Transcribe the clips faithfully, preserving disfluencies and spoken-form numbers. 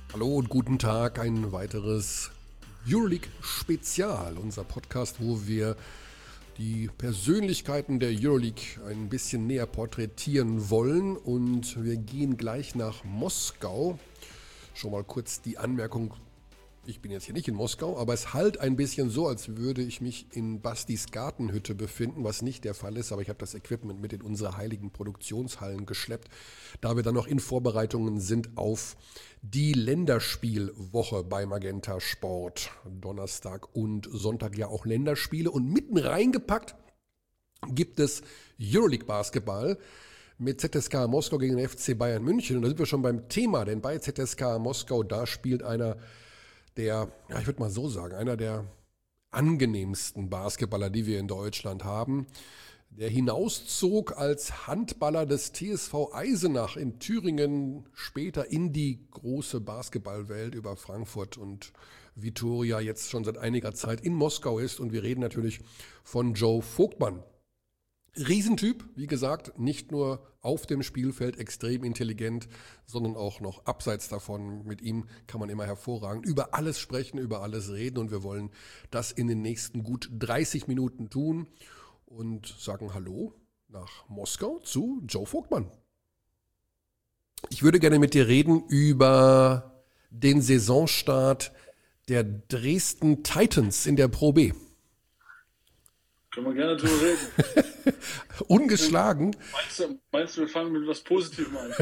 Hallo und guten Tag, ein weiteres Euroleague-Spezial, unser Podcast, wo wir die Persönlichkeiten der Euroleague ein bisschen näher porträtieren wollen, und wir gehen gleich nach Moskau. Schon mal kurz die Anmerkung: Ich bin jetzt hier nicht in Moskau, aber es halt ein bisschen so, als würde ich mich in Bastis Gartenhütte befinden, was nicht der Fall ist, aber ich habe das Equipment mit in unsere heiligen Produktionshallen geschleppt, da wir dann noch in Vorbereitungen sind auf die Länderspielwoche bei Magenta Sport. Donnerstag und Sonntag ja auch Länderspiele, und mitten reingepackt gibt es Euroleague Basketball mit Z S K Moskau gegen den F C Bayern München. Und da sind wir schon beim Thema, denn bei Z S K Moskau, da spielt einer der, ja, ich würde mal so sagen, einer der angenehmsten Basketballer, die wir in Deutschland haben, der hinauszog als Handballer des T S V Eisenach in Thüringen, später in die große Basketballwelt über Frankfurt und Vitória, jetzt schon seit einiger Zeit in Moskau ist. Und wir reden natürlich von Joe Vogtmann. Riesentyp, wie gesagt, nicht nur auf dem Spielfeld extrem intelligent, sondern auch noch abseits davon. Mit ihm kann man immer hervorragend über alles sprechen, über alles reden, und wir wollen das in den nächsten gut dreißig Minuten tun und sagen Hallo nach Moskau zu Joe Vogtmann. Ich würde gerne mit dir reden über den Saisonstart der Dresden Titans in der Pro B. Können wir gerne drüber reden. Ungeschlagen. Meinst du, meinst du, wir fangen mit was Positivem an?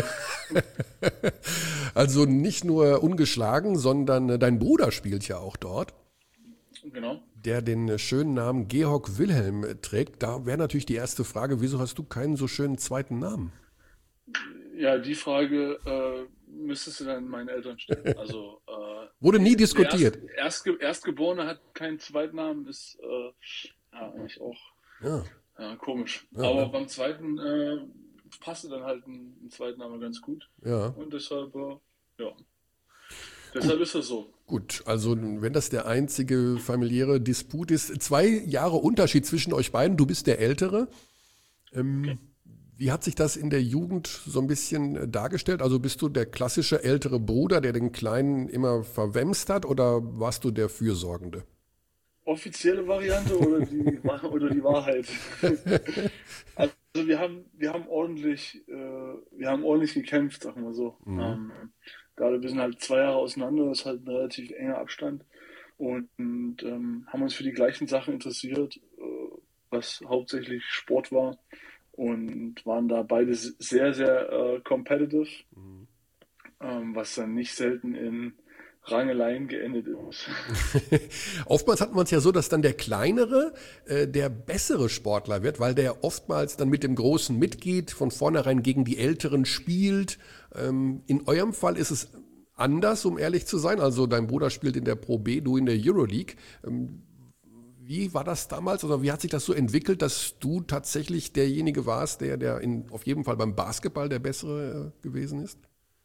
Also nicht nur ungeschlagen, sondern dein Bruder spielt ja auch dort. Genau. Der den schönen Namen Georg Wilhelm trägt. Da wäre natürlich die erste Frage: Wieso hast du keinen so schönen zweiten Namen? Ja, die Frage äh, müsstest du dann meinen Eltern stellen. Also äh, Wurde nie der diskutiert. Erst, Erstge Erstgeborene hat keinen Zweitnamen, ist äh, ja, eigentlich auch Ja. ja, komisch. Ja, Aber ja. beim zweiten äh, passte dann halt ein, ein Zweitname ganz gut. Ja. Und deshalb, äh, ja, deshalb ist das so. Gut, also wenn das der einzige familiäre Disput ist, zwei Jahre Unterschied zwischen euch beiden, du bist der Ältere. Ähm, Okay. Wie hat sich das in der Jugend so ein bisschen dargestellt? Also bist du der klassische ältere Bruder, der den Kleinen immer verwämst hat, oder warst du der Fürsorgende? Offizielle Variante oder die, oder die Wahrheit? Also wir haben, wir haben ordentlich, äh, wir haben ordentlich gekämpft, sagen wir so. Mhm. Ähm, gerade wir sind halt zwei Jahre auseinander, das ist halt ein relativ enger Abstand und, und ähm, haben uns für die gleichen Sachen interessiert, äh, was hauptsächlich Sport war und waren da beide sehr, sehr äh, competitive, ähm, was dann nicht selten in Rangeleien geendet ist. Oftmals hat man es ja so, dass dann der Kleinere äh, der bessere Sportler wird, weil der oftmals dann mit dem Großen mitgeht, von vornherein gegen die Älteren spielt. Ähm, in eurem Fall ist es anders, um ehrlich zu sein. Also dein Bruder spielt in der Pro B, du in der Euroleague. Ähm, wie war das damals, oder wie hat sich das so entwickelt, dass du tatsächlich derjenige warst, der, der in, auf jeden Fall beim Basketball der Bessere äh, gewesen ist?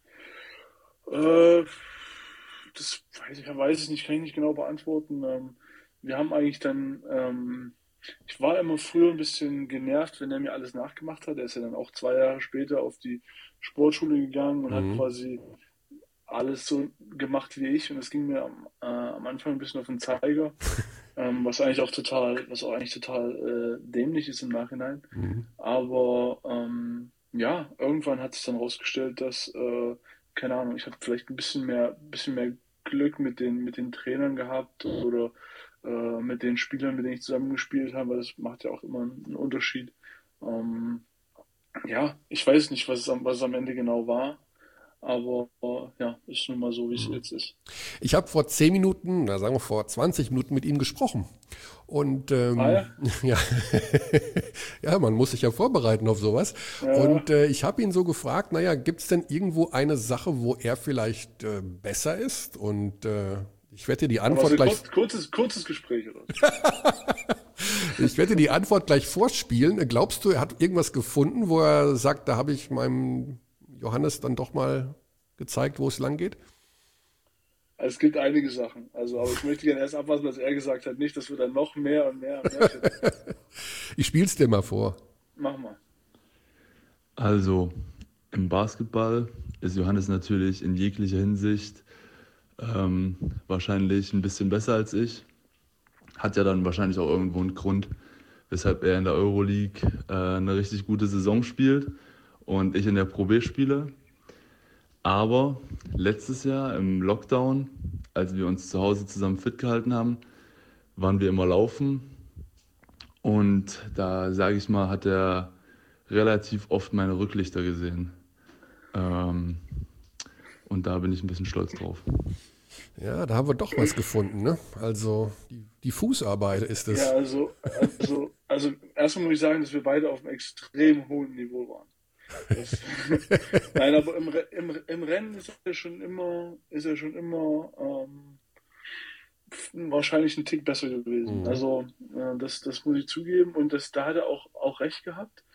Äh, Das weiß ich, weiß ich nicht, kann ich nicht genau beantworten. Ähm, wir haben eigentlich dann, ähm, ich war immer früher ein bisschen genervt, wenn er mir alles nachgemacht hat. Er ist ja dann auch zwei Jahre später auf die Sportschule gegangen und hat Mhm. quasi alles so gemacht wie ich. Und das ging mir am, äh, am Anfang ein bisschen auf den Zeiger, ähm, was eigentlich auch total, was auch eigentlich total äh, dämlich ist im Nachhinein. Mhm. Aber ähm, ja, irgendwann hat sich dann rausgestellt, dass, äh, keine Ahnung, ich habe vielleicht ein bisschen mehr, bisschen mehr Glück mit den, mit den Trainern gehabt oder äh, mit den Spielern, mit denen ich zusammengespielt habe, weil das macht ja auch immer einen Unterschied. Ähm, ja, ich weiß nicht, was es am, was es am Ende genau war, aber äh, ja, ist nun mal so, wie es Mhm. jetzt ist. Ich habe vor zehn Minuten, na sagen wir vor zwanzig Minuten mit ihm gesprochen. Und Ah ähm, ja, ja, ja, man muss sich ja vorbereiten auf sowas. ja, Und äh, ich habe ihn so gefragt, naja, gibt es denn irgendwo eine Sache, wo er vielleicht äh, besser ist? Und äh, ich werde dir die aber Antwort so gleich, kurz, kurzes, kurzes Gespräch oder so. ich werde dir die Antwort gleich vorspielen. Glaubst du, er hat irgendwas gefunden, wo er sagt, da habe ich meinem Johannes dann doch mal gezeigt, wo es lang geht? Also es gibt einige Sachen. Also, aber ich möchte gerne erst abwarten, was er gesagt hat. Nicht, dass wir dann noch mehr und mehr und mehr finden. Ich spiel's dir mal vor. Mach mal. Also, im Basketball ist Johannes natürlich in jeglicher Hinsicht Ähm, wahrscheinlich ein bisschen besser als ich. Hat ja dann wahrscheinlich auch irgendwo einen Grund, weshalb er in der Euroleague äh, eine richtig gute Saison spielt und ich in der Pro B spiele. Aber letztes Jahr im Lockdown, als wir uns zu Hause zusammen fit gehalten haben, waren wir immer laufen. Und da, sage ich mal, hat er relativ oft meine Rücklichter gesehen. Ähm, und da bin ich ein bisschen stolz drauf. Ja, da haben wir doch was gefunden, ne? Also die, die Fußarbeit ist Ja, es. also, also, also erstmal muss ich sagen, dass wir beide auf einem extrem hohen Niveau waren. Das, nein, aber im, Re- im, im Rennen ist er schon immer, ist er schon immer ähm, wahrscheinlich ein Tick besser gewesen. Mhm. Also äh, das, das muss ich zugeben und das, da hat er auch, auch recht gehabt.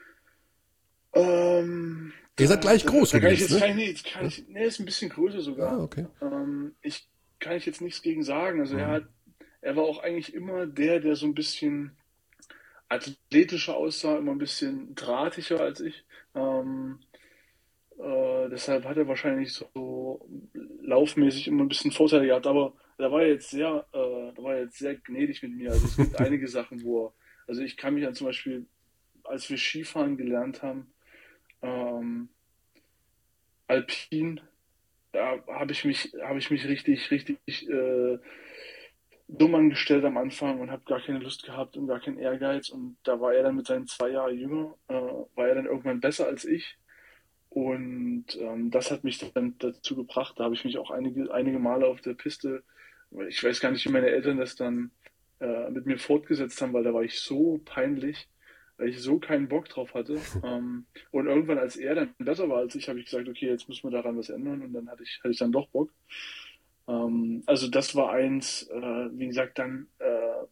Ähm, Ihr seid da, gleich da, groß da kann ich übrigens, jetzt ne? kann ich nicht, kann Ja? ich, nee, ist ein bisschen größer Ah, sogar. okay. Ähm, ich kann ich jetzt nichts gegen sagen. Also er Mhm. hat, er war auch eigentlich immer der, der so ein bisschen athletischer aussah, immer ein bisschen drahtiger als ich. Ähm, äh, deshalb hat er wahrscheinlich so laufmäßig immer ein bisschen Vorteile gehabt. Aber da war er jetzt sehr, äh, da war er jetzt sehr gnädig mit mir. Also es gibt einige Sachen, wo er, also ich kann mich an zum Beispiel, als wir Skifahren gelernt haben, ähm, Alpin, da habe ich mich, habe ich mich richtig, richtig äh, dumm angestellt am Anfang und habe gar keine Lust gehabt und gar keinen Ehrgeiz. Und da war er dann mit seinen zwei Jahren jünger, äh, war er dann irgendwann besser als ich. Und ähm, das hat mich dann dazu gebracht. Da habe ich mich auch einige, einige Male auf der Piste, ich weiß gar nicht, wie meine Eltern das dann äh, mit mir fortgesetzt haben, weil da war ich so peinlich, weil ich so keinen Bock drauf hatte. Ähm, und irgendwann, als er dann besser war als ich, habe ich gesagt, okay, jetzt müssen wir daran was ändern. Und dann hatte ich, hatte ich dann doch Bock. Ähm, also das war eins, äh, wie gesagt, dann äh,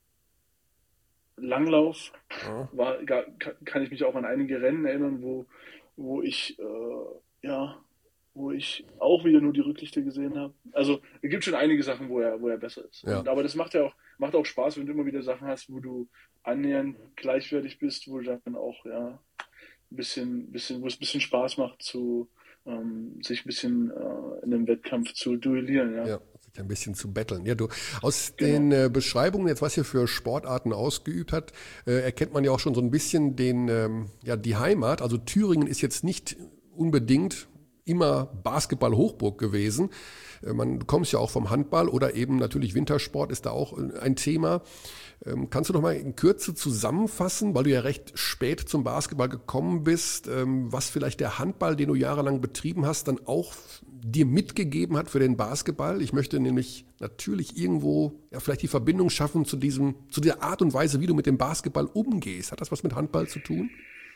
Langlauf Ja. war, ga- kann ich mich auch an einige Rennen erinnern, wo, wo ich, äh, ja, wo ich auch wieder nur die Rücklichter gesehen habe. Also es gibt schon einige Sachen, wo er, wo er besser ist. Ja. Und, aber das macht ja auch, macht auch Spaß, wenn du immer wieder Sachen hast, wo du annähernd gleichwertig bist, wo du dann auch, ja, ein bisschen, bisschen, wo es ein bisschen Spaß macht, zu, ähm, sich ein bisschen äh, in einem Wettkampf zu duellieren, ja. Ja, sich ein bisschen zu betteln. Ja, du, aus den Genau. äh, Beschreibungen jetzt, was ihr für Sportarten ausgeübt habt, äh, erkennt man ja auch schon so ein bisschen den, ähm, ja, die Heimat. Also Thüringen ist jetzt nicht unbedingt immer Basketball-Hochburg gewesen. Äh, man, du kommst ja auch vom Handball oder eben natürlich Wintersport ist da auch äh, ein Thema. Ähm, kannst du noch mal in Kürze zusammenfassen, weil du ja recht spät zum Basketball gekommen bist, ähm, was vielleicht der Handball, den du jahrelang betrieben hast, dann auch dir mitgegeben hat für den Basketball? Ich möchte nämlich natürlich irgendwo ja, vielleicht die Verbindung schaffen zu diesem, zu der Art und Weise, wie du mit dem Basketball umgehst. Hat das was mit Handball zu tun?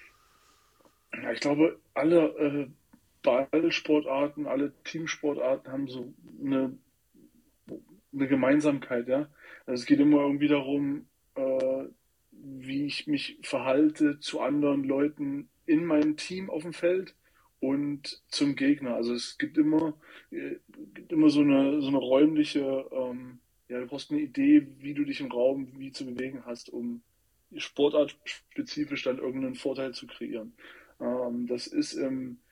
Ja, ich glaube, alle äh, Ballsportarten, alle Teamsportarten haben so eine, eine Gemeinsamkeit, ja. Also es geht immer irgendwie darum, äh, wie ich mich verhalte zu anderen Leuten in meinem Team auf dem Feld und zum Gegner. Also es gibt immer, äh, gibt immer so eine, so eine räumliche, ähm, ja, du brauchst eine Idee, wie du dich im Raum wie zu bewegen hast, um sportartspezifisch dann irgendeinen Vorteil zu kreieren. Ähm, das ist im,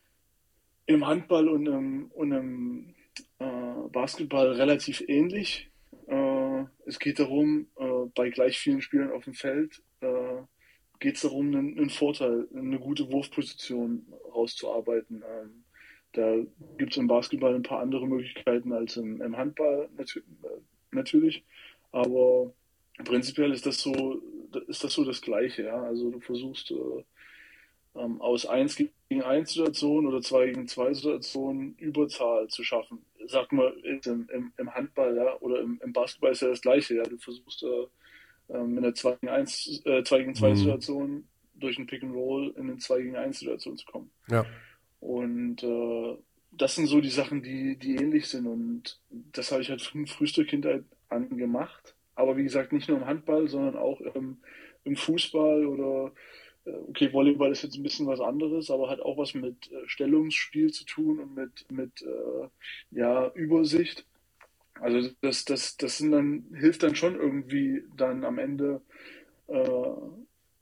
im Handball und im, und im äh, Basketball relativ ähnlich. Äh, es geht darum, äh, bei gleich vielen Spielern auf dem Feld äh, geht es darum, einen, einen Vorteil, eine gute Wurfposition rauszuarbeiten. Ähm, da gibt es im Basketball ein paar andere Möglichkeiten als im, im Handball natü äh, natürlich, aber prinzipiell ist das so, ist das so das Gleiche. Ja? Also du versuchst äh, ähm, aus eins gegen eins Situationen oder zwei gegen zwei Situationen Überzahl zu schaffen. Sag mal, im, im, im Handball, ja, oder im, im Basketball ist ja das Gleiche, ja. Du versuchst äh, ähm, in der zwei gegen eins, äh, zwei gegen zwei Mhm. Situation durch ein Pick and Roll in eine zwei gegen eins Situation zu kommen. Ja. Und äh, das sind so die Sachen, die, die ähnlich sind. Und das habe ich halt von frühester Kindheit an gemacht. Aber wie gesagt, nicht nur im Handball, sondern auch im, im Fußball oder äh, okay, Volleyball ist jetzt ein bisschen was anderes, aber hat auch was mit äh, Stellungsspiel zu tun und mit, mit äh, ja, Übersicht. Also das, das, das sind dann, hilft dann schon irgendwie dann am Ende äh,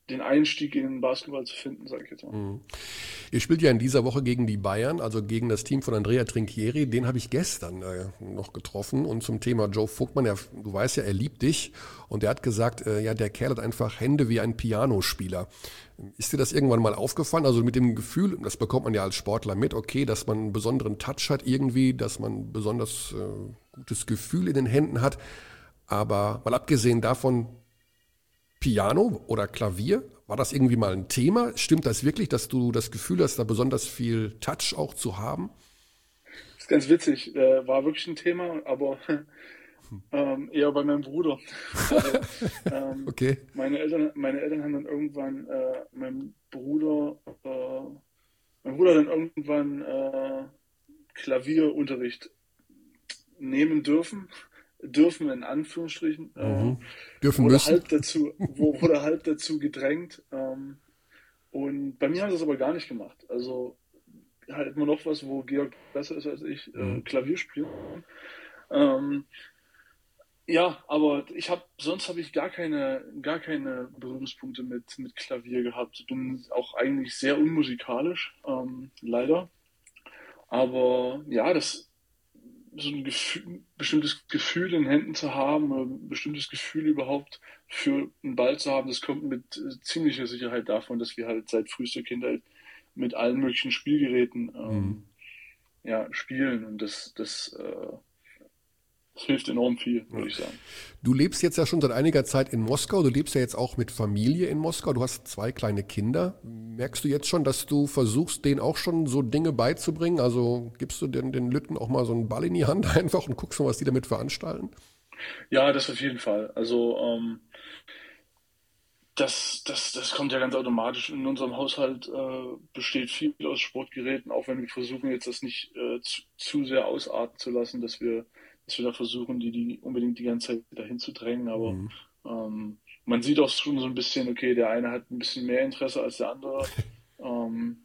den Einstieg in den Basketball zu finden, sage ich jetzt mal. Mhm. Ihr spielt ja in dieser Woche gegen die Bayern, also gegen das Team von Andrea Trinchieri. Den habe ich gestern äh, noch getroffen. Und zum Thema Joe Vogtmann, ja, du weißt ja, er liebt dich. Und er hat gesagt, äh, ja, der Kerl hat einfach Hände wie ein Pianospieler. Ist dir das irgendwann mal aufgefallen? Also mit dem Gefühl, das bekommt man ja als Sportler mit, okay, dass man einen besonderen Touch hat irgendwie, dass man ein besonders äh, gutes Gefühl in den Händen hat. Aber mal abgesehen davon, Piano oder Klavier, war das irgendwie mal ein Thema? Stimmt das wirklich, dass du das Gefühl hast, da besonders viel Touch auch zu haben? Das ist ganz witzig, äh, war wirklich ein Thema, aber ähm, eher bei meinem Bruder. Also, ähm, Okay. meine Eltern, meine Eltern haben dann irgendwann äh, meinem Bruder, äh, mein Bruder hat dann irgendwann äh, Klavierunterricht nehmen dürfen, dürfen in Anführungsstrichen, äh, Mhm. Dürfen wurde müssen. halb dazu, wo- wurde halb dazu gedrängt. Ähm, und bei mir haben sie das aber gar nicht gemacht. Also halt immer noch was, wo Georg besser ist als ich, äh, Mhm. Klavier spielen. Ähm, ja, aber ich habe, sonst habe ich gar keine, gar keine Berührungspunkte mit, mit Klavier gehabt. Bin auch eigentlich sehr unmusikalisch, ähm, leider. Aber ja, das so ein Gefühl, bestimmtes Gefühl in den Händen zu haben, oder ein bestimmtes Gefühl überhaupt für einen Ball zu haben, das kommt mit äh, ziemlicher Sicherheit davon, dass wir halt seit frühester Kindheit mit allen möglichen Spielgeräten Mhm. ähm, ja, spielen und das, das, äh, das hilft enorm viel, Ja. würde ich sagen. Du lebst jetzt ja schon seit einiger Zeit in Moskau. Du lebst ja jetzt auch mit Familie in Moskau. Du hast zwei kleine Kinder. Merkst du jetzt schon, dass du versuchst, denen auch schon so Dinge beizubringen? Also gibst du den, den Lütten auch mal so einen Ball in die Hand einfach und guckst mal, was die damit veranstalten? Ja, das auf jeden Fall. Also ähm, das, das, das kommt ja ganz automatisch. In unserem Haushalt äh, besteht viel aus Sportgeräten, auch wenn wir versuchen jetzt das nicht äh, zu, zu sehr ausarten zu lassen, dass wir, dass wir da versuchen, die, die unbedingt die ganze Zeit dahin zu drängen. Aber Mhm. ähm, man sieht auch schon so ein bisschen, okay, der eine hat ein bisschen mehr Interesse als der andere. Ähm,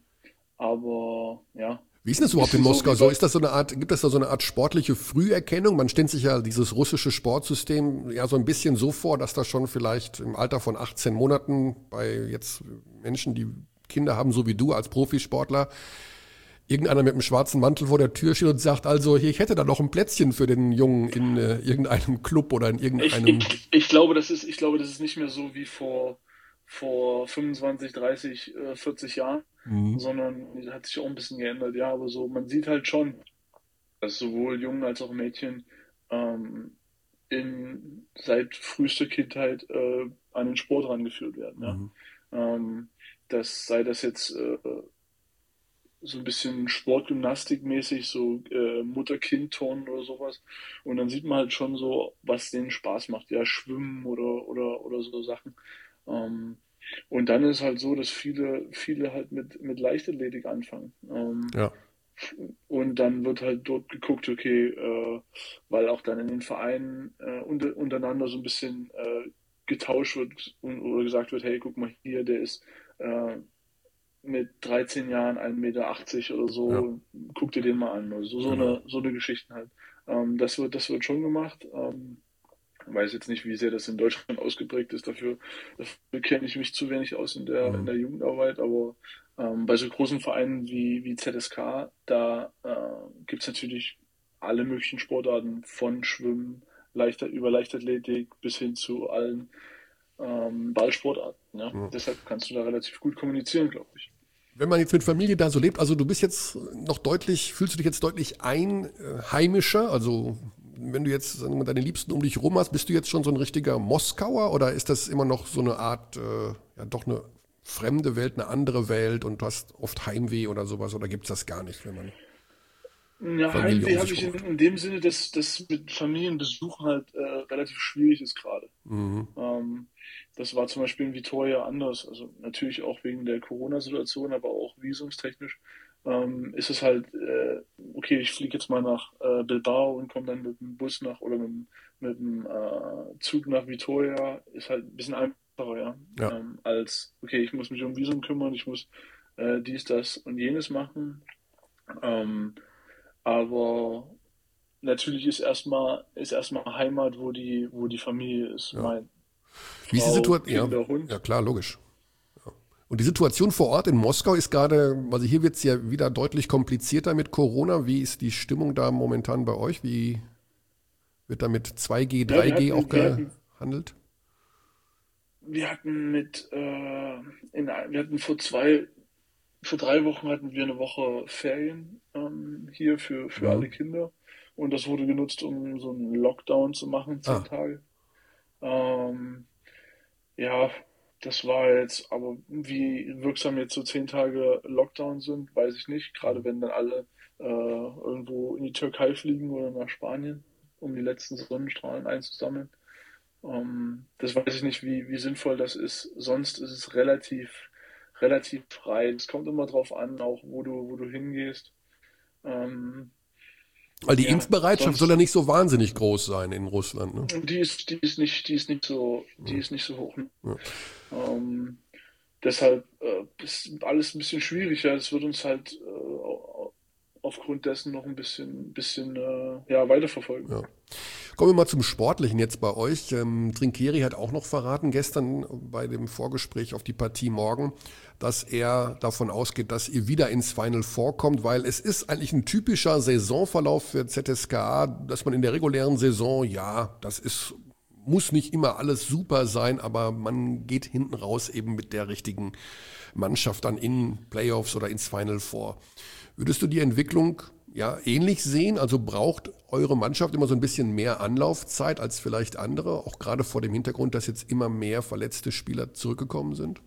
aber ja, Wie ist denn das ein überhaupt in bisschen so Moskau wie so? bei, Ist das so eine Art, gibt es da so eine Art sportliche Früherkennung? Man stellt sich ja dieses russische Sportsystem ja so ein bisschen so vor, dass das schon vielleicht im Alter von achtzehn Monaten bei jetzt Menschen, die Kinder haben, so wie du als Profisportler, irgendeiner mit einem schwarzen Mantel vor der Tür steht und sagt, also hier, ich hätte da noch ein Plätzchen für den Jungen in äh, irgendeinem Club oder in Ich, irgendeinem. ich, ich glaube, das ist, ich glaube, das ist nicht mehr so wie vor, vor fünfundzwanzig, dreißig, äh, vierzig Jahren, Mhm. sondern hat sich auch ein bisschen geändert. Ja, aber so, man sieht halt schon, dass sowohl Jungen als auch Mädchen ähm, in, seit frühester Kindheit äh, an den Sport rangeführt werden. Ja? Mhm. Ähm, das sei das jetzt äh, so ein bisschen Sportgymnastikmäßig, so äh, Mutter-Kind-Turnen oder sowas. Und dann sieht man halt schon so, was denen Spaß macht. Ja, Schwimmen oder, oder, oder so Sachen. Ähm, und dann ist halt so, dass viele, viele halt mit, mit Leichtathletik anfangen. Ähm, Ja. und dann wird halt dort geguckt, okay, äh, weil auch dann in den Vereinen äh, unter, untereinander so ein bisschen äh, getauscht wird und, oder gesagt wird, hey, guck mal hier, der ist äh, mit dreizehn Jahren ein Meter achtzig oder Ja. so, guck dir den mal an. Also so, so Genau. eine, so eine Geschichten halt. Ähm, das wird, das wird schon gemacht. Ähm, weiß jetzt nicht, wie sehr das in Deutschland ausgeprägt ist. Dafür, dafür kenne ich mich zu wenig aus in der, in Mhm. der Jugendarbeit. Aber ähm, bei so großen Vereinen wie, wie Z S K, da äh, gibt es natürlich alle möglichen Sportarten von Schwimmen, Leichter, über Leichtathletik bis hin zu allen ähm, Ballsportarten. Ja? Ja. Deshalb kannst du da relativ gut kommunizieren, glaube ich. Wenn man jetzt mit Familie da so lebt, also du bist jetzt noch deutlich, fühlst du dich jetzt deutlich einheimischer? Also wenn du jetzt sagen wir mal, deine Liebsten um dich rum hast, bist du jetzt schon so ein richtiger Moskauer oder ist das immer noch so eine Art, äh, ja doch eine fremde Welt, eine andere Welt und du hast oft Heimweh oder sowas oder gibt es das gar nicht, wenn man Ja, Familie um Heimweh habe sich ich rum in, hat? in dem Sinne, dass das mit Familienbesuchen halt äh, relativ schwierig ist gerade. Mhm. Ähm, das war zum Beispiel in Vitoria anders. Also natürlich auch wegen der Corona-Situation, aber auch visumstechnisch ähm, ist es halt, äh, okay, ich fliege jetzt mal nach äh, Bilbao und komme dann mit dem Bus nach oder mit, dem- mit dem äh, Zug nach Vitoria. Ist halt ein bisschen einfacher, ja. Ja. Ähm, als, okay, ich muss mich um Visum kümmern, ich muss äh, dies, das und jenes machen. Ähm, aber natürlich ist erstmal ist erstmal Heimat, wo die, wo die Familie ist. Ja. Mein Wie ist die Frau, Situation? Ja, Kinder, ja Hund. klar, logisch. Und die Situation vor Ort in Moskau ist gerade, also hier wird es ja wieder deutlich komplizierter mit Corona. Wie ist die Stimmung da momentan bei euch? Wie wird da mit zwei G, Ja, wir drei G auch hatten, wir hatten, gehandelt? wir hatten mit, äh, in, wir hatten vor zwei, vor drei Wochen hatten wir eine Woche Ferien ähm, hier für, für alle Mhm. Kinder. Und das wurde genutzt, um so einen Lockdown zu machen, zehn Ah, Tage. Ähm, ja, das war jetzt, aber wie wirksam jetzt so zehn Tage Lockdown sind, weiß ich nicht. Gerade wenn dann alle äh, irgendwo in die Türkei fliegen oder nach Spanien, um die letzten Sonnenstrahlen einzusammeln. Ähm, das weiß ich nicht, wie, wie sinnvoll das ist. Sonst ist es relativ, relativ frei. Es kommt immer drauf an, auch wo du, wo du hingehst. Ähm, weil die ja, Impfbereitschaft soll ja sonst, nicht so wahnsinnig groß sein in Russland, ne? die ist, die ist nicht, die ist nicht so, die Ja, ist nicht so hoch. ja. Ähm, Deshalb äh, ist alles ein bisschen schwieriger. Es wird uns halt äh, aufgrund dessen noch ein bisschen, bisschen äh, ja, weiterverfolgen. Ja. Kommen wir mal zum Sportlichen jetzt bei euch. Ähm, Trinkieri hat auch noch verraten gestern bei dem Vorgespräch auf die Partie morgen, dass er davon ausgeht, dass ihr wieder ins Final Four kommt, weil es ist eigentlich ein typischer Saisonverlauf für Z S K A, dass man in der regulären Saison, ja, das ist, muss nicht immer alles super sein, aber man geht hinten raus eben mit der richtigen Mannschaft dann in Playoffs oder ins Final Four. Würdest du die Entwicklung ja ähnlich sehen? Also braucht eure Mannschaft immer so ein bisschen mehr Anlaufzeit als vielleicht andere, auch gerade vor dem Hintergrund, dass jetzt immer mehr verletzte Spieler zurückgekommen sind?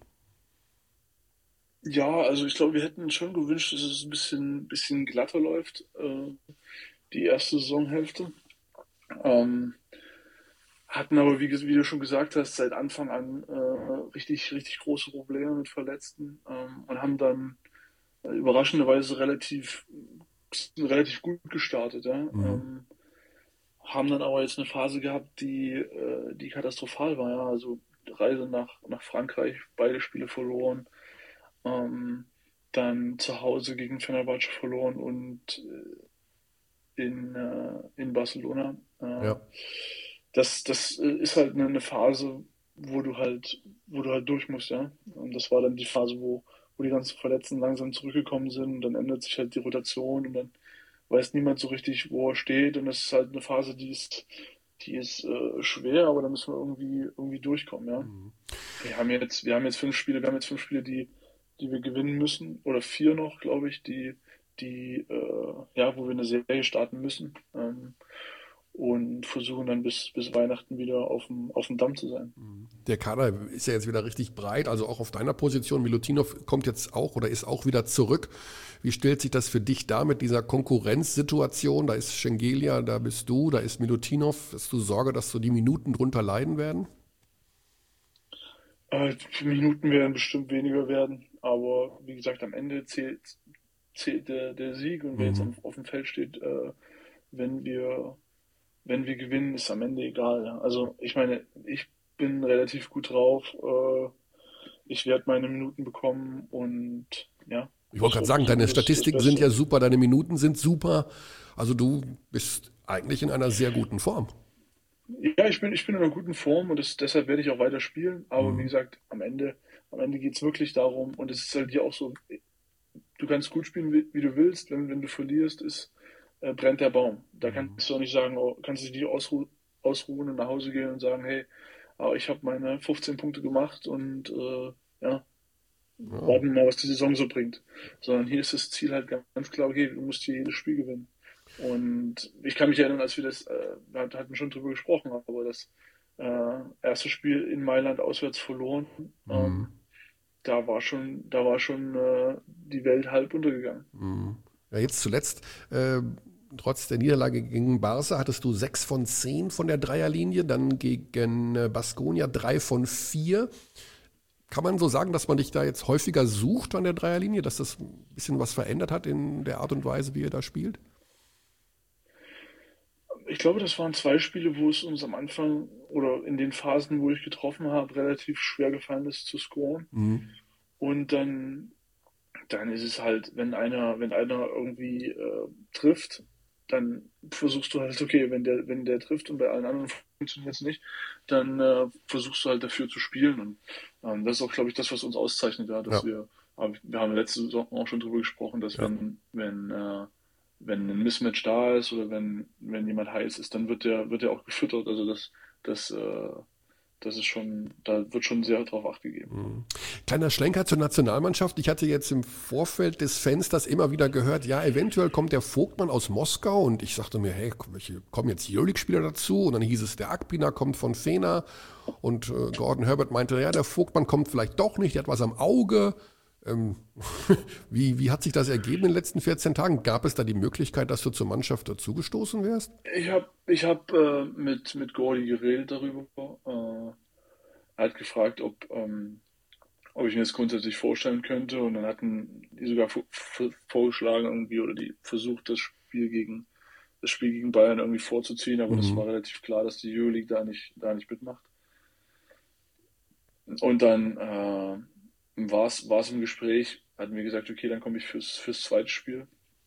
Ja, also ich glaube, wir hätten uns schon gewünscht, dass es ein bisschen, bisschen glatter läuft, äh, die erste Saisonhälfte. Ähm, hatten aber, wie, ges- wie du schon gesagt hast, seit Anfang an äh, richtig, richtig große Probleme mit Verletzten ähm, und haben dann äh, überraschenderweise relativ, sind relativ gut gestartet. Ja? Mhm. Ähm, haben dann aber jetzt eine Phase gehabt, die, äh, die katastrophal war. Ja? Also Reise nach, nach Frankreich, beide Spiele verloren, ähm, dann zu Hause gegen Fenerbahce verloren und äh, in, äh, in Barcelona. Äh, Ja. das, das ist halt eine, eine Phase, wo du halt, wo du halt durch musst, ja. Und das war dann die Phase, wo, wo die ganzen Verletzten langsam zurückgekommen sind und dann ändert sich halt die Rotation und dann weiß niemand so richtig, wo er steht und das ist halt eine Phase, die ist, die ist äh, schwer, aber da müssen wir irgendwie, irgendwie durchkommen, ja. Mhm. Wir haben jetzt, wir haben jetzt fünf Spiele, wir haben jetzt fünf Spiele, die, die wir gewinnen müssen, oder vier noch, glaube ich, die, die, äh, ja, wo wir eine Serie starten müssen, ähm, und versuchen dann bis, bis Weihnachten wieder auf dem, auf dem Damm zu sein. Der Kader ist ja jetzt wieder richtig breit, also auch auf deiner Position. Milutinov kommt jetzt auch oder ist auch wieder zurück. Wie stellt sich das für dich dar mit dieser Konkurrenzsituation? Da ist Schengelia, da bist du, da ist Milutinov. Hast du Sorge, dass so die Minuten drunter leiden werden? Äh, die Minuten werden bestimmt weniger werden, aber wie gesagt, am Ende zählt, zählt der, der Sieg und wer jetzt Mhm. auf, auf dem Feld steht, äh, wenn wir, wenn wir gewinnen, ist am Ende egal. Ja. Also ich meine, ich bin relativ gut drauf. Äh, ich werde meine Minuten bekommen und ja, Ich wollte gerade hoffe, sagen, hoffe deine das, das Statistiken sind ja Beste. super, deine Minuten sind super. Also du bist eigentlich in einer sehr guten Form. Ja, ich bin, ich bin in einer guten Form und das, deshalb werde ich auch weiter spielen. Aber wie Mhm. gesagt, am Ende, am Ende geht es wirklich darum, und es ist halt hier auch so, du kannst gut spielen, wie, wie du willst. Wenn, wenn du verlierst, ist, äh, brennt der Baum. Da Mhm. kannst du auch nicht sagen, oh, kannst du dich nicht ausru ausruhen und nach Hause gehen und sagen, hey, ah, ich habe meine fünfzehn Punkte gemacht und äh, ja, Ja. warten wir mal, was die Saison so bringt. Sondern hier ist das Ziel halt ganz klar, okay, du musst hier jedes Spiel gewinnen. Und ich kann mich erinnern, als wir das, äh, wir hatten schon drüber gesprochen, aber das äh, erste Spiel in Mailand auswärts verloren, Mhm. ähm, da war schon, da war schon äh, die Welt halb untergegangen. Mhm. Ja, jetzt zuletzt, äh, trotz der Niederlage gegen Barca, hattest du sechs von zehn von der Dreierlinie, dann gegen äh, Baskonia drei von vier. Kann man so sagen, dass man dich da jetzt häufiger sucht an der Dreierlinie, dass das ein bisschen was verändert hat in der Art und Weise, wie ihr da spielt? Ich glaube, das waren zwei Spiele, wo es uns am Anfang oder in den Phasen, wo ich getroffen habe, relativ schwer gefallen ist zu scoren. Mhm. Und dann, dann ist es halt, wenn einer, wenn einer irgendwie äh, trifft, dann versuchst du halt, okay, wenn der, wenn der trifft und bei allen anderen funktioniert es nicht, dann äh, versuchst du halt dafür zu spielen. Und ähm, das ist auch, glaube ich, das, was uns auszeichnet, ja, dass Ja, wir, aber wir haben letzte Saison auch schon drüber gesprochen, dass ja. wenn, wenn, äh, wenn ein Mismatch da ist oder wenn, wenn jemand heiß ist, dann wird der, wird der auch gefüttert. Also das, das, äh, das ist schon, da wird schon sehr drauf Acht gegeben. Mhm. Kleiner Schlenker zur Nationalmannschaft. Ich hatte jetzt im Vorfeld des Fensters immer wieder gehört, ja, eventuell kommt der Vogtmann aus Moskau und ich sagte mir, hey, welche kommen jetzt Euroleague-Spieler dazu? Und dann hieß es, der Akpina kommt von Fener und äh, Gordon Herbert meinte, ja, der Vogtmann kommt vielleicht doch nicht, der hat was am Auge. Ähm, wie, wie hat sich das ergeben in den letzten vierzehn Tagen? Gab es da die Möglichkeit, dass du zur Mannschaft dazugestoßen wärst? Ich habe ich hab, äh, mit, mit Gordy geredet darüber. Äh, er hat gefragt, ob, ähm, ob ich mir das grundsätzlich vorstellen könnte. Und dann hatten die sogar v- v- vorgeschlagen irgendwie oder die versucht, das Spiel gegen das Spiel gegen Bayern irgendwie vorzuziehen, aber das Mhm. war relativ klar, dass die Euroleague da nicht, da nicht mitmacht. Und dann äh, war es war es im Gespräch, hatten wir gesagt, okay, dann komme ich fürs, fürs zweite Spiel.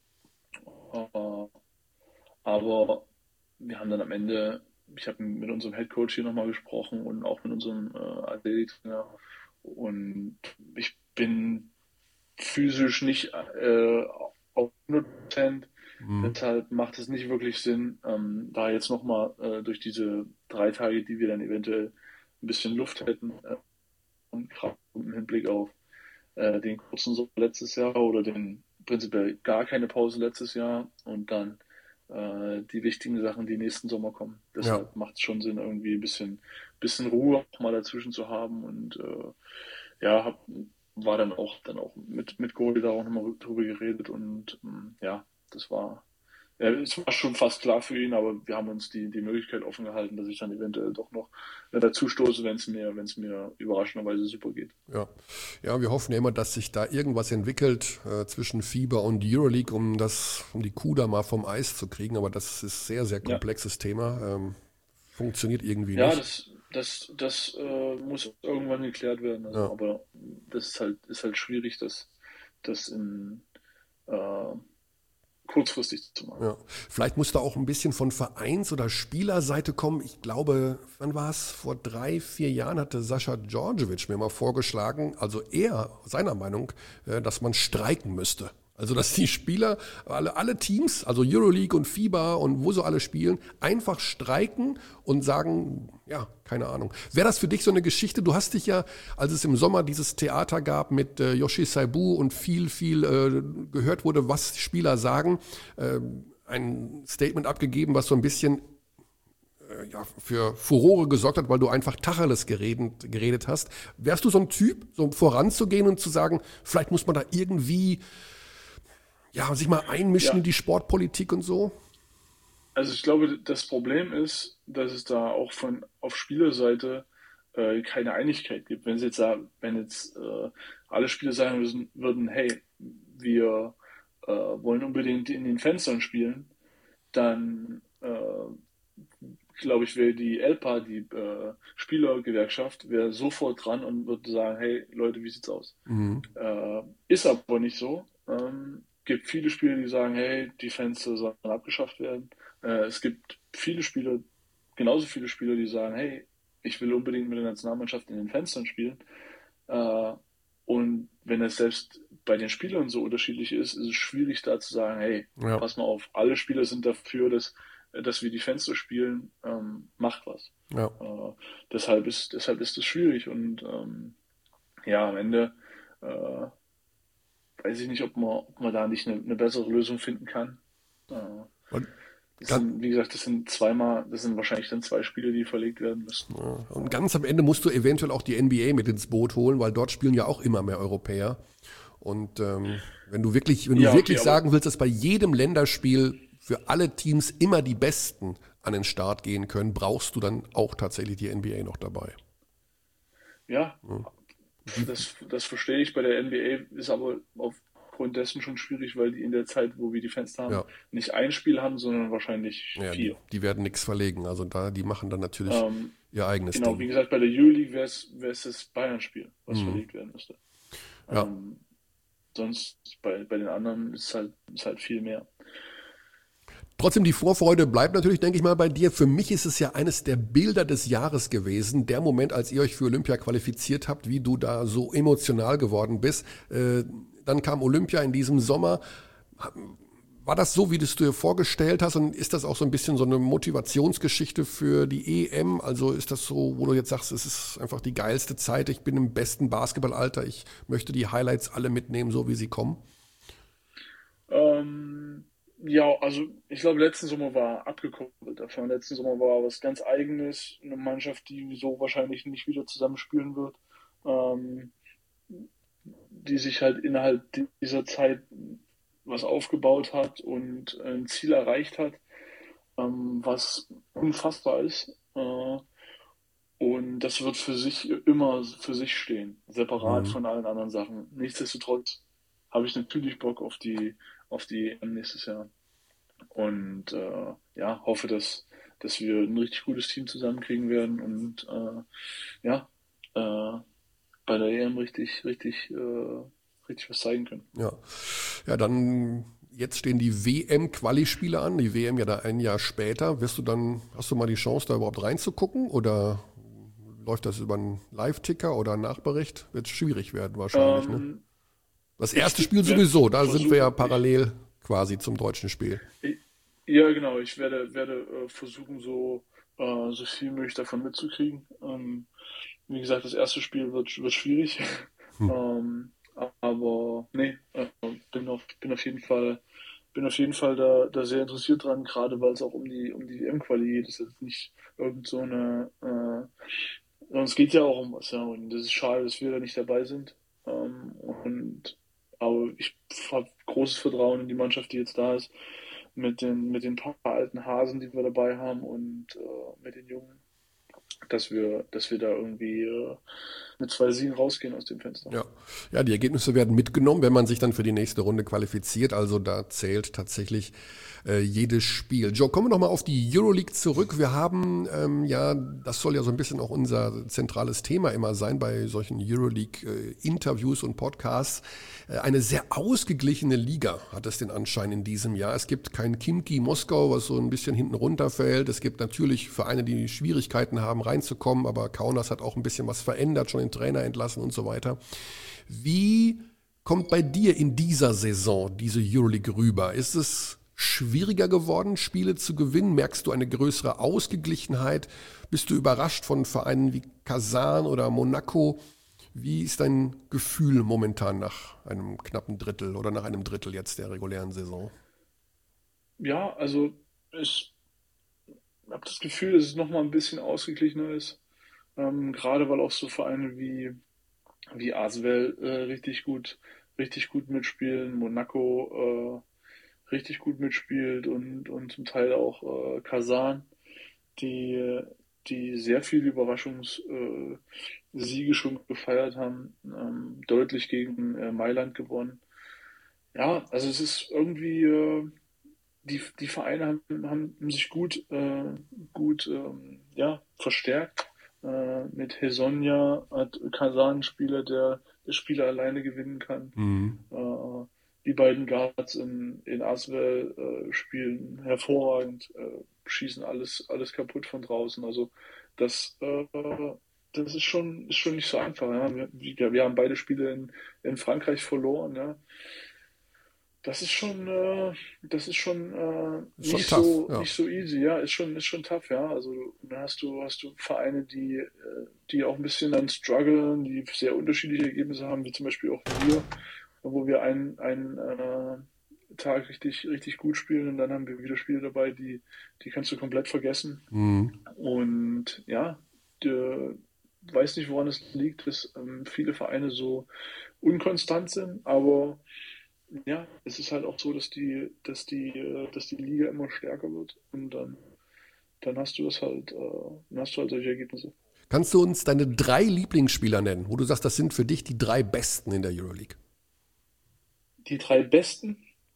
Äh, aber wir haben dann am Ende, ich habe mit unserem Headcoach hier nochmal gesprochen und auch mit unserem äh, Athletiktrainer. Und ich bin physisch nicht äh, auf hundert Prozent. Mhm. Deshalb macht es nicht wirklich Sinn, ähm, da jetzt nochmal äh, durch diese drei Tage, die wir dann eventuell ein bisschen Luft hätten, äh, und gerade im Hinblick auf äh, den kurzen Sommer letztes Jahr oder den prinzipiell gar keine Pause letztes Jahr und dann äh, die wichtigen Sachen, die nächsten Sommer kommen. Ja. Deshalb macht es schon Sinn, irgendwie ein bisschen, bisschen Ruhe auch mal dazwischen zu haben und äh, ja, hab, war dann auch dann auch mit mit Goldie da auch nochmal drüber geredet und ähm, ja, das war ja, es war schon fast klar für ihn, aber wir haben uns die, die Möglichkeit offen gehalten, dass ich dann eventuell doch noch äh, dazu stoße, wenn es mir, wenn es mir überraschenderweise super geht. Ja. Ja, wir hoffen ja immer, dass sich da irgendwas entwickelt äh, zwischen FIBA und Euroleague, um das, um die Kuh da mal vom Eis zu kriegen. Aber das ist ein sehr, sehr Ja, komplexes Thema. Ähm, funktioniert irgendwie ja, nicht. das, das, das äh, muss irgendwann geklärt werden. Also, Ja. aber das ist halt, ist halt schwierig, das, das in, äh, kurzfristig zu machen. Ja, vielleicht muss da auch ein bisschen von Vereins- oder Spielerseite kommen. Ich glaube, wann war es? Vor drei, vier Jahren hatte Sascha Djordjevic mir mal vorgeschlagen, also er, seiner Meinung, äh, dass man streiken müsste. Also, dass die Spieler, alle, alle Teams, also Euroleague und FIBA und wo so alle spielen, einfach streiken und sagen, ja, keine Ahnung. Wäre das für dich so eine Geschichte? Du hast dich ja, als es im Sommer dieses Theater gab mit äh, Yoshi Saibu und viel, viel äh, gehört wurde, was die Spieler sagen, äh, ein Statement abgegeben, was so ein bisschen äh, ja, für Furore gesorgt hat, weil du einfach Tacheles geredet, geredet hast. Wärst du so ein Typ, so voranzugehen und zu sagen, vielleicht muss man da irgendwie ja, sich mal einmischen in Ja, die Sportpolitik und so? also ich glaube, das Problem ist, dass es da auch von auf Spielerseite äh, keine Einigkeit gibt. Wenn sie jetzt sagen, wenn jetzt äh, alle Spieler sagen müssen, würden, hey, wir äh, wollen unbedingt in den Fenstern spielen, dann äh, glaube ich, wäre die L P A, die äh, Spielergewerkschaft, wäre sofort dran und würde sagen, hey Leute, wie sieht's aus? Mhm. Äh, ist aber nicht so. Ähm, gibt viele Spieler, die sagen, hey, die Fenster sollen abgeschafft werden. Äh, es gibt viele Spieler, genauso viele Spieler, die sagen, hey, ich will unbedingt mit der Nationalmannschaft in den Fenstern spielen. Äh, und wenn es selbst bei den Spielern so unterschiedlich ist, ist es schwierig da zu sagen, hey, Ja, pass mal auf, alle Spieler sind dafür, dass, dass wir die Fenster spielen, ähm, macht was. ja. Äh, deshalb ist, deshalb ist es schwierig und ähm, ja, am Ende äh, weiß ich nicht, ob man, ob man da nicht eine, eine bessere Lösung finden kann. Äh, Und, das ganz, sind, wie gesagt, das sind zweimal, das sind wahrscheinlich dann zwei Spiele, die verlegt werden müssten. ja, und ganz am Ende musst du eventuell auch die N B A mit ins Boot holen, weil dort spielen ja auch immer mehr Europäer. Und ähm, wenn du wirklich, wenn du Ja, okay, wirklich aber sagen willst, dass bei jedem Länderspiel für alle Teams immer die Besten an den Start gehen können, brauchst du dann auch tatsächlich die N B A noch dabei. ja, Ja. Die, das, das verstehe ich. Bei der N B A ist aber aufgrund dessen schon schwierig, weil die in der Zeit, wo wir die Fenster haben, ja, nicht ein Spiel haben, sondern wahrscheinlich ja, die, vier. die werden nichts verlegen. Also da, die machen dann natürlich Ähm, ihr eigenes genau, wie Ding. gesagt, bei der Euroleague wäre es wäre es das Bayern-Spiel, was Mhm. verlegt werden müsste. Ja. Ähm, sonst bei, bei den anderen ist halt, ist halt viel mehr. Trotzdem, die Vorfreude bleibt natürlich, denke ich mal, bei dir. Für mich ist es ja eines der Bilder des Jahres gewesen. Der Moment, als ihr euch für Olympia qualifiziert habt, wie du da so emotional geworden bist. Äh, dann kam Olympia in diesem Sommer. War das so, wie du es dir vorgestellt hast? Und ist das auch so ein bisschen so eine Motivationsgeschichte für die E M? Also ist das so, wo du jetzt sagst, es ist einfach die geilste Zeit, ich bin im besten Basketballalter, ich möchte die Highlights alle mitnehmen, so wie sie kommen? Ähm, ja, also ich glaube, letzten Sommer war abgekoppelt davon. Letzten Sommer war was ganz Eigenes, eine Mannschaft, die so wahrscheinlich nicht wieder zusammenspielen wird, ähm, die sich halt innerhalb dieser Zeit was aufgebaut hat und ein Ziel erreicht hat, ähm, was unfassbar ist. Äh, und das wird für sich immer für sich stehen, separat Mhm. von allen anderen Sachen. Nichtsdestotrotz habe ich natürlich Bock auf die, auf die E M nächstes Jahr. Und äh, ja, hoffe, dass, dass wir ein richtig gutes Team zusammenkriegen werden und äh, ja, äh, bei der E M richtig, richtig, äh, richtig was zeigen können. Ja. Ja, dann jetzt stehen die W M-Quali-Spiele an, die W M ja da ein Jahr später. Wirst du dann, hast du mal die Chance, da überhaupt reinzugucken oder läuft das über einen Live-Ticker oder einen Nachbericht? Wird schwierig werden wahrscheinlich, ne? Ähm, Das ich erste Spiel werde sowieso, da sind wir ja versuchen, ich, parallel quasi zum deutschen Spiel. ich, ja genau, ich werde, werde äh, versuchen, so, äh, so viel möglich davon mitzukriegen. Ähm, wie gesagt, das erste Spiel wird, wird schwierig. Hm. ähm, aber nee, äh, bin auf, bin auf jeden Fall, bin auf jeden Fall da, da sehr interessiert dran, gerade weil es auch um die, um die W M-Quali geht. Das ist jetzt nicht irgend so eine, äh, und es geht ja auch um was, ja, und das ist schade, dass wir da nicht dabei sind. Ähm, und aber ich habe großes Vertrauen in die Mannschaft, die jetzt da ist, mit den, mit den paar alten Hasen, die wir dabei haben und äh, mit den Jungen, dass wir, dass wir da irgendwie äh, mit zwei Siegen rausgehen aus dem Fenster. Ja. Ja, die Ergebnisse werden mitgenommen, wenn man sich dann für die nächste Runde qualifiziert. Also da zählt tatsächlich äh, jedes Spiel. Joe, kommen wir nochmal auf die Euroleague zurück. Wir haben, ähm, ja, das soll ja so ein bisschen auch unser zentrales Thema immer sein bei solchen Euroleague-Interviews und Podcasts. Äh, eine sehr ausgeglichene Liga hat es den Anschein in diesem Jahr. Es gibt kein Khimki Moskau, was so ein bisschen hinten runterfällt. Es gibt natürlich Vereine, die Schwierigkeiten haben, reinzukommen, aber Kaunas hat auch ein bisschen was verändert, schon den Trainer entlassen und so weiter. Wie kommt bei dir in dieser Saison diese Euroleague rüber? Ist es schwieriger geworden, Spiele zu gewinnen? Merkst du eine größere Ausgeglichenheit? Bist du überrascht von Vereinen wie Kasan oder Monaco? Wie ist dein Gefühl momentan nach einem knappen Drittel oder nach einem Drittel jetzt der regulären Saison? Ja, also ich habe das Gefühl, dass es nochmal ein bisschen ausgeglichener ist. Ähm, gerade weil auch so Vereine wie, wie Asvel äh, richtig gut, richtig gut mitspielen, Monaco äh, richtig gut mitspielt und, und zum Teil auch äh, Kasan, die, die sehr viele Überraschungssiege äh, Siege schon gefeiert haben, ähm, deutlich gegen äh, Mailand gewonnen. Ja, also es ist irgendwie, äh, die, die Vereine haben, haben sich gut, äh, gut ähm, ja, verstärkt. Äh, mit Hesonja hat Kasan einen Spieler, der der Spieler alleine gewinnen kann. Mhm. Äh, die beiden Guards in, in Asvel äh, spielen hervorragend, äh, schießen alles, alles kaputt von draußen. Also das, äh, das ist schon, ist schon nicht so einfach. Ja. Wir, wir wir haben beide Spiele in, in Frankreich verloren. Ja. Das ist schon, äh, das ist schon äh, Ist schon nicht tough, so, ja. nicht so easy, ja, ist schon, ist schon tough, ja. Also da hast du, hast du Vereine, die, äh, die auch ein bisschen dann strugglen, die sehr unterschiedliche Ergebnisse haben, wie zum Beispiel auch wir, wo wir einen, einen äh, Tag richtig, richtig gut spielen und dann haben wir wieder Spiele dabei, die, die kannst du komplett vergessen. Mhm. Und ja, der, weiß nicht, woran es liegt, dass ähm, viele Vereine so unkonstant sind, aber ja, es ist halt auch so, dass die, dass die, äh, dass die Liga immer stärker wird und dann, dann hast du das halt, äh, dann hast du halt solche Ergebnisse. Kannst du uns deine drei Lieblingsspieler nennen, wo du sagst, das sind für dich die drei Besten in der Euroleague? Die drei besten,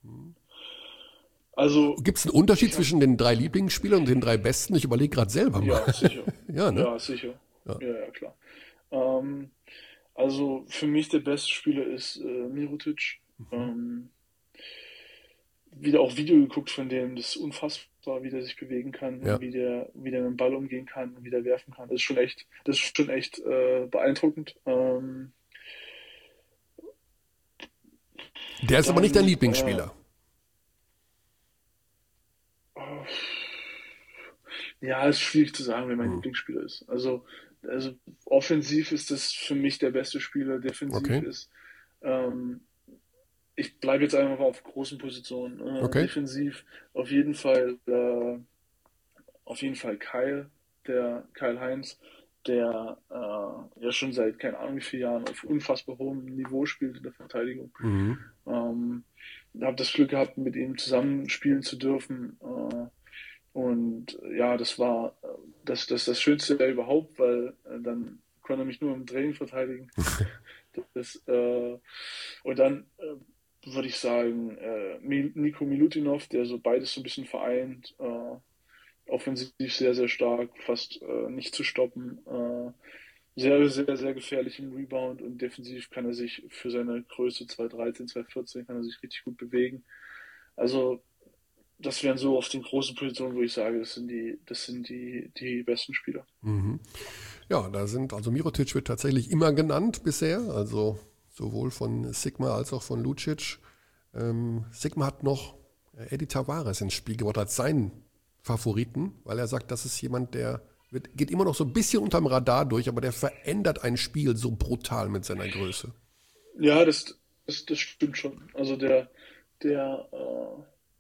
also Gibt es einen Unterschied ich habe, zwischen den drei Lieblingsspielern und den drei Besten? Ich überlege gerade selber mal. ja, sicher. Ja, ne? Ja, sicher. Ja. Ja, ja, klar. Ähm, also für mich der beste Spieler ist äh, Mirotic. Ähm, wieder auch Video geguckt von dem, das ist unfassbar, wie der sich bewegen kann, Ja. wie der, wie der mit dem Ball umgehen kann und wie der werfen kann. Das ist schon echt, das ist schon echt äh, beeindruckend. Ähm, Der ist aber nicht dein dann, Lieblingsspieler. äh, ja, ist schwierig zu sagen, wer mein Hm. Lieblingsspieler ist. Also, also offensiv ist das für mich der beste Spieler, defensiv Okay. ist. Ähm, ich bleibe jetzt einfach mal auf großen Positionen. Äh, Okay. defensiv auf jeden Fall, äh, auf jeden Fall Kyle, der Kyle Heinz, der äh, ja schon seit keine Ahnung wie vielen Jahren auf unfassbar hohem Niveau spielt in der Verteidigung. Mhm. Ähm, habe das Glück gehabt, mit ihm zusammen spielen zu dürfen. Äh, und äh, ja, das war äh, das, das, das Schönste ja überhaupt, weil äh, dann konnte er mich nur im Training verteidigen. Das, äh, und dann äh, würde ich sagen, äh, Mi- Niko Milutinov, der so beides so ein bisschen vereint, äh, offensiv sehr, sehr stark, fast äh, nicht zu stoppen, äh, sehr, sehr, sehr gefährlich im Rebound und defensiv kann er sich für seine Größe zwei dreizehn, zwei vierzehn kann er sich richtig gut bewegen. Also das wären so auf den großen Positionen, wo ich sage, das sind die, das sind die, die besten Spieler. Mhm. Ja, da sind, also Mirotic wird tatsächlich immer genannt bisher, also sowohl von Sigma als auch von Lucic. Ähm, Sigma hat noch äh, Eddie Tavares ins Spiel gebracht als seinen Favoriten, weil er sagt, das ist jemand, der wird, geht immer noch so ein bisschen unterm Radar durch, aber der verändert ein Spiel so brutal mit seiner Größe. Ja, das, das, das stimmt schon. Also der, der, äh,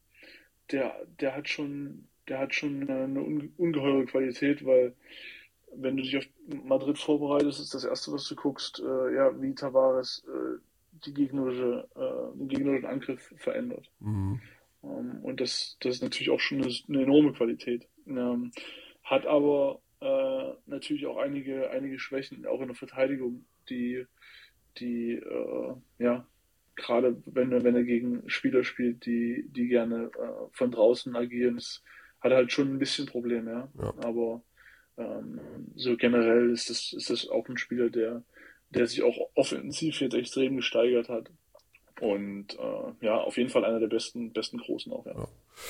der, der hat schon, der hat schon eine unge- ungeheure Qualität, weil wenn du dich auf Madrid vorbereitest, ist das Erste, was du guckst, äh, ja, wie Tavares äh, die gegnerische, äh, den gegnerischen Angriff verändert. Mhm. Ähm, und das, das ist natürlich auch schon eine, eine enorme Qualität. Ähm, hat aber äh, natürlich auch einige, einige Schwächen, auch in der Verteidigung, die, die äh, ja, gerade wenn er, wenn er gegen Spieler spielt, die, die gerne äh, von draußen agieren, ist, hat er halt schon ein bisschen Probleme, ja. Ja. Aber ähm, so generell ist das, ist das auch ein Spieler, der, der sich auch offensiv jetzt extrem gesteigert hat. Und äh, ja, auf jeden Fall einer der besten, besten Großen auch, ja. Ja.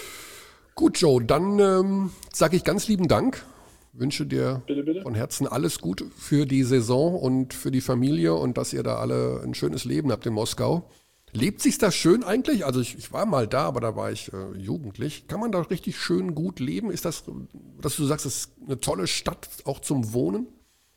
Gut, Joe, dann ähm, sage ich ganz lieben Dank. Wünsche dir Bitte, bitte. von Herzen alles Gute für die Saison und für die Familie und dass ihr da alle ein schönes Leben habt in Moskau. Lebt sich das schön eigentlich? Also ich, ich war mal da, aber da war ich äh, jugendlich. Kann man da richtig schön gut leben? Ist das, dass du sagst, es ist eine tolle Stadt auch zum Wohnen?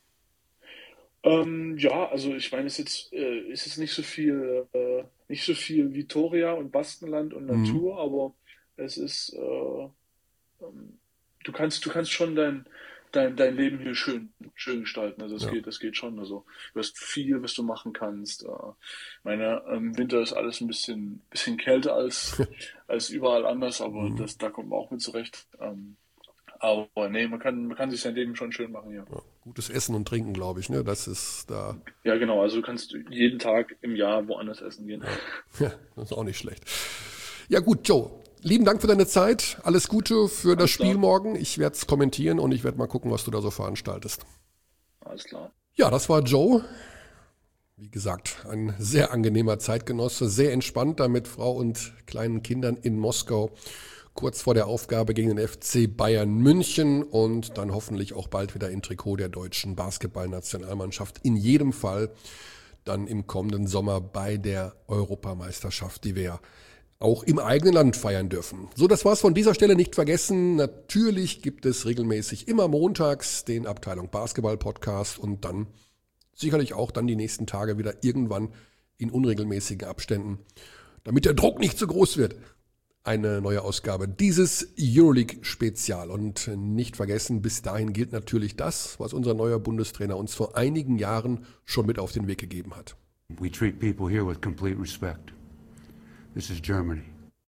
Ähm, ja, also ich meine, es ist jetzt, äh, es ist nicht so viel, äh, nicht so viel Vitoria und Baskenland und Mhm. Natur, aber es ist, äh, ähm, du kannst, du kannst schon dein, dein, dein Leben hier schön, schön gestalten. Also es Ja. geht, das geht schon. Also du hast viel, was du machen kannst. Äh, meine, im Winter ist alles ein bisschen, bisschen kälter als, als überall anders, aber das, da kommt man auch mit zurecht. Ähm, aber nee, man kann, man kann sich sein Leben schon schön machen hier. Ja. Gutes Essen und Trinken, glaube ich, ne? Das ist da, Ja, genau. Also du kannst jeden Tag im Jahr woanders essen gehen. ja, das ist auch nicht schlecht. Ja gut, Joe, lieben Dank für deine Zeit. Alles Gute für das Alles Spiel klar. morgen. Ich werde es kommentieren und ich werde mal gucken, was du da so veranstaltest. Alles klar. Ja, das war Joe. Wie gesagt, ein sehr angenehmer Zeitgenosse, sehr entspannt da mit Frau und kleinen Kindern in Moskau, kurz vor der Aufgabe gegen den F C Bayern München und dann hoffentlich auch bald wieder im Trikot der deutschen Basketballnationalmannschaft. In jedem Fall dann im kommenden Sommer bei der Europameisterschaft, die wir ja auch im eigenen Land feiern dürfen. So, das war's von dieser Stelle. Nicht vergessen, natürlich gibt es regelmäßig immer montags den Abteilung Basketball Podcast und dann sicherlich auch dann die nächsten Tage wieder irgendwann in unregelmäßigen Abständen, damit der Druck nicht zu groß wird. Eine neue Ausgabe dieses Euroleague-Spezial. Und nicht vergessen, bis dahin gilt natürlich das, was unser neuer Bundestrainer uns vor einigen Jahren schon mit auf den Weg gegeben hat. We treat people here with complete respect. This is Germany.